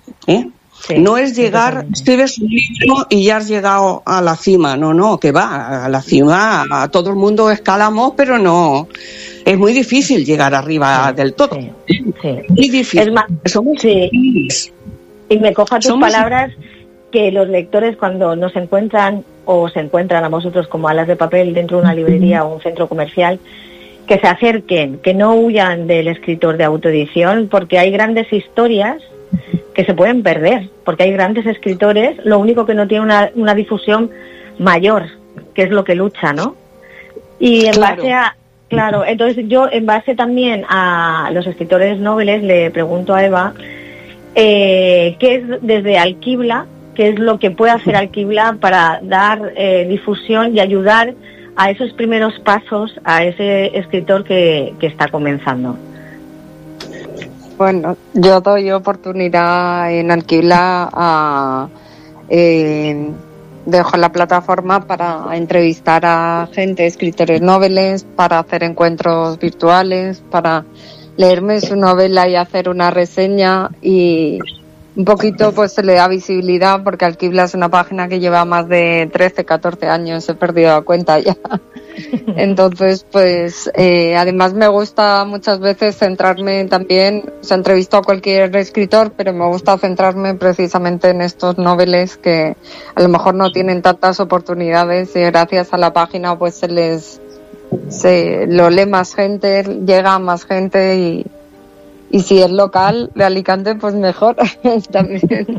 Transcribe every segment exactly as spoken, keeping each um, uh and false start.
¿eh? Sí, no es llegar, escribes un libro y ya has llegado a la cima, no, no, que va, a la cima a todo el mundo escalamos, pero no, es muy difícil llegar arriba sí, del todo. Sí, sí. Muy difícil. Es más, Somos sí. Y me cojo a tus Somos... palabras que los lectores cuando nos encuentran o se encuentran a vosotros como alas de papel dentro de una librería o un centro comercial, que se acerquen, que no huyan del escritor de autoedición, porque hay grandes historias que se pueden perder, porque hay grandes escritores, lo único que no tiene una, una difusión mayor, que es lo que lucha, ¿no? Y en claro. base a, claro, entonces yo en base también a los escritores noveles le pregunto a Eva, eh, ¿qué es desde Alquibla, qué es lo que puede hacer Alquibla para dar eh, difusión y ayudar a esos primeros pasos a ese escritor que, que está comenzando? Bueno, yo doy oportunidad en Alquibla a... Eh, dejo la plataforma para entrevistar a gente, escritores noveles, para hacer encuentros virtuales, para leerme su novela y hacer una reseña, y un poquito pues se le da visibilidad, porque Alquibla es una página que lleva más de trece, catorce años, he perdido la cuenta ya. Entonces, pues, eh, además me gusta muchas veces centrarme también, o sea, entrevisto a cualquier escritor, pero me gusta centrarme precisamente en estos noveles que a lo mejor no tienen tantas oportunidades, y gracias a la página pues se les, se lo lee más gente, llega a más gente, y, y si es local de Alicante, pues mejor también.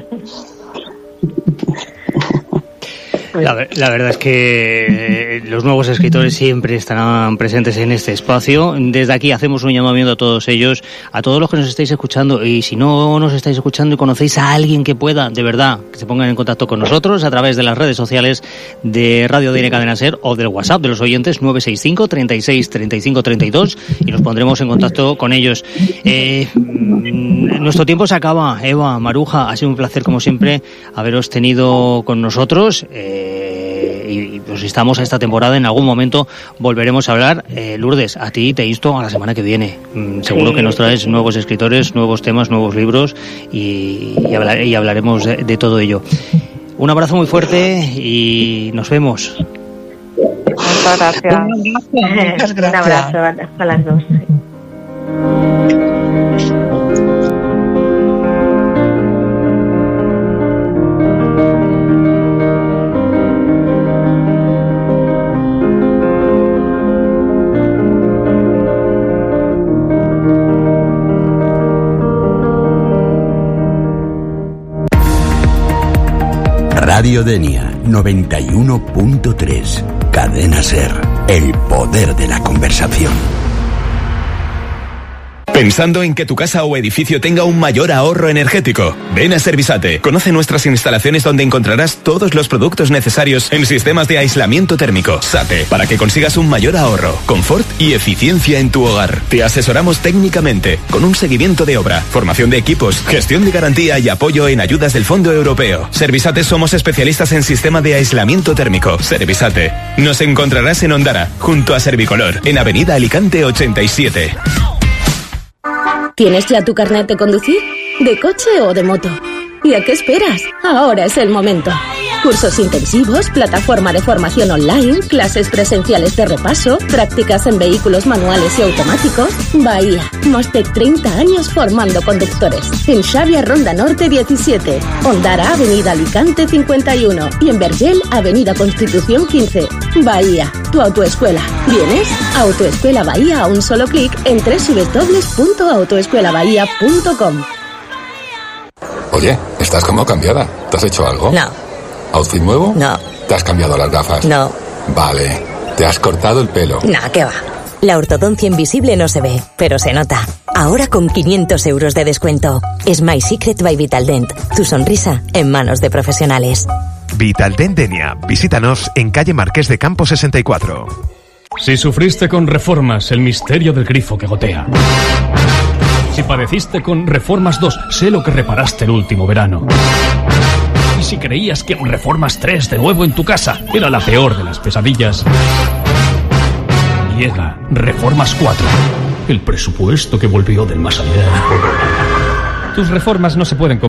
La, la verdad es que los nuevos escritores siempre estarán presentes en este espacio. Desde aquí hacemos un llamamiento a todos ellos, a todos los que nos estáis escuchando, y si no nos estáis escuchando y conocéis a alguien que pueda, de verdad, que se pongan en contacto con nosotros a través de las redes sociales de Radio D N Cadena Ser o del WhatsApp de los oyentes nueve seis cinco, treinta y seis, treinta y cinco, treinta y dos, y nos pondremos en contacto con ellos. Eh, nuestro tiempo se acaba. Eva, Maruja, ha sido un placer como siempre haberos tenido con nosotros. Eh, y pues estamos a esta temporada, en algún momento volveremos a hablar. eh, Lourdes, a ti te insto a la semana que viene. Mm, seguro sí, que nos traes sí. nuevos escritores, nuevos temas, nuevos libros, y, y, hablar, y hablaremos de, de todo ello. Un abrazo muy fuerte y nos vemos. Muchas gracias. Muchas gracias. Un abrazo a las dos. Radio Denia noventa y uno punto tres. Cadena Ser, el poder de la conversación. ¿Pensando en que tu casa o edificio tenga un mayor ahorro energético? Ven a Servisate. Conoce nuestras instalaciones donde encontrarás todos los productos necesarios en sistemas de aislamiento térmico. SATE, para que consigas un mayor ahorro, confort y eficiencia en tu hogar. Te asesoramos técnicamente, con un seguimiento de obra, formación de equipos, gestión de garantía y apoyo en ayudas del Fondo Europeo. Servisate, somos especialistas en sistema de aislamiento térmico. Servisate. Nos encontrarás en Ondara, junto a Servicolor, en Avenida Alicante ochenta y siete. ¿Tienes ya tu carnet de conducir? ¿De coche o de moto? ¿Y a qué esperas? Ahora es el momento. Cursos intensivos, plataforma de formación online, clases presenciales de repaso, prácticas en vehículos manuales y automáticos. Bahía, más de treinta años formando conductores. En Xavia Ronda Norte diecisiete, Ondara Avenida Alicante cincuenta y uno y en Vergel Avenida Constitución quince. Bahía, tu autoescuela. ¿Vienes? Autoescuela Bahía a un solo clic en doble u doble u doble u punto autoescuela bahía punto com. Oye, estás como cambiada. ¿Te has hecho algo? No. ¿Outfit nuevo? No. ¿Te has cambiado las gafas? No. Vale. ¿Te has cortado el pelo? No, ¿qué va? La ortodoncia invisible no se ve, pero se nota. Ahora con quinientos euros de descuento. Es My Secret by Vitaldent. Tu sonrisa en manos de profesionales. Vitaldent Denia. Visítanos en calle Marqués de Campo sesenta y cuatro. Si sufriste con Reformas, el misterio del grifo que gotea. Si padeciste con Reformas dos, sé lo que reparaste el último verano. Y si creías que un Reformas tres de nuevo en tu casa era la peor de las pesadillas, llega Reformas cuatro, el presupuesto que volvió del más allá. Tus reformas no se pueden comprar